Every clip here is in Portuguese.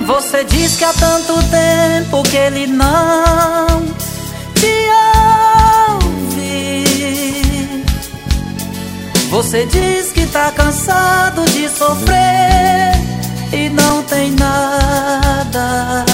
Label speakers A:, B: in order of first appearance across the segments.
A: Você diz que há tanto tempo que ele não te ouve. Você diz que tá cansado de sofrer e não tem nada.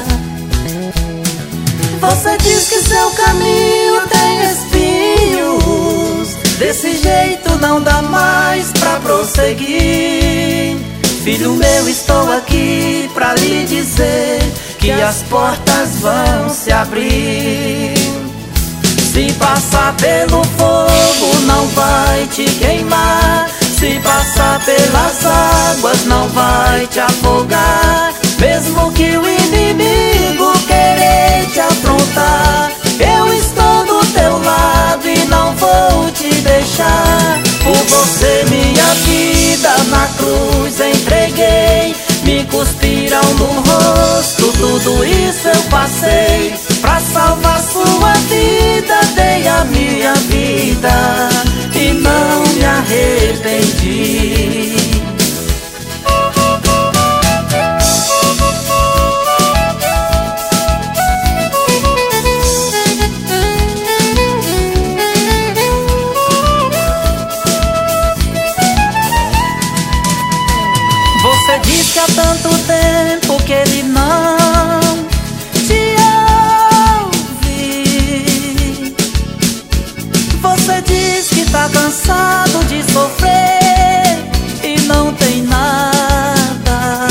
A: Você diz que seu caminho tem espinhos, desse jeito não dá mais pra prosseguir. Filho meu, estou aqui pra lhe dizer que as portas vão se abrir. Se passar pelo fogo não vai te queimar, se passar pelas águas não vai te afogar. Mesmo que o inimigo querer te afrontar, eu estou do teu lado e não vou te deixar. Por você minha vida na cruz entreguei, me cuspiram no rosto, tudo isso eu passei. Pra salvar sua vida dei a minha vida e não me arrependi. Você diz que há tanto tempo que ele não te ouve. Você diz que tá cansado de sofrer e não tem nada.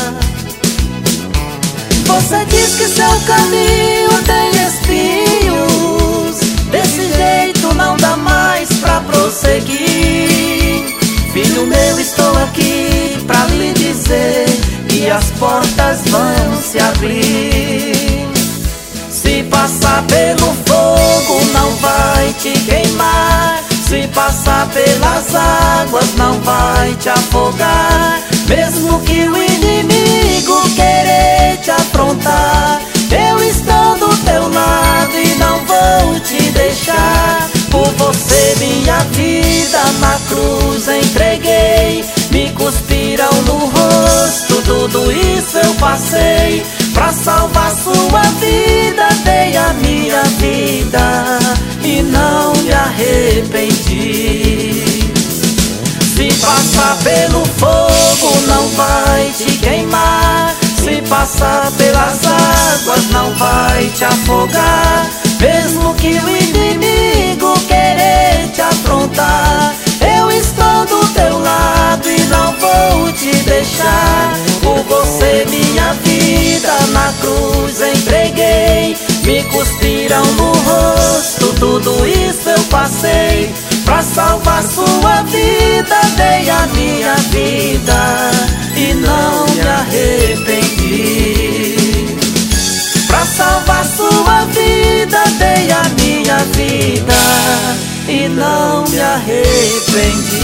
A: Você diz que seu caminho tem espinhos, desse jeito não dá mais pra prosseguir. Filho meu, estou aqui pra lhe dizer que as portas vão se abrir. Se passar pelo fogo não vai te queimar, se passar pelas águas não vai te afogar. Mesmo que o inimigo querer te afrontar, eu estou do teu lado e não vou te deixar. Por você minha vida na cruz entreguei, me cuspiram no rosto, tudo isso eu passei. Pra salvar sua vida dei a minha vida e não me arrependi. Se passar pelo fogo não vai te queimar, se passar pelas águas não vai te afogar. Mesmo que o inimigo querer te afrontar, eu estou do teu lado e não vou te deixar. Por você minha vida na cruz entreguei, me cuspiram no rosto, tudo isso eu passei. Pra salvar sua vida dei a minha vida e não me arrependi. Pra salvar sua vida dei a minha vida e não me arrependi.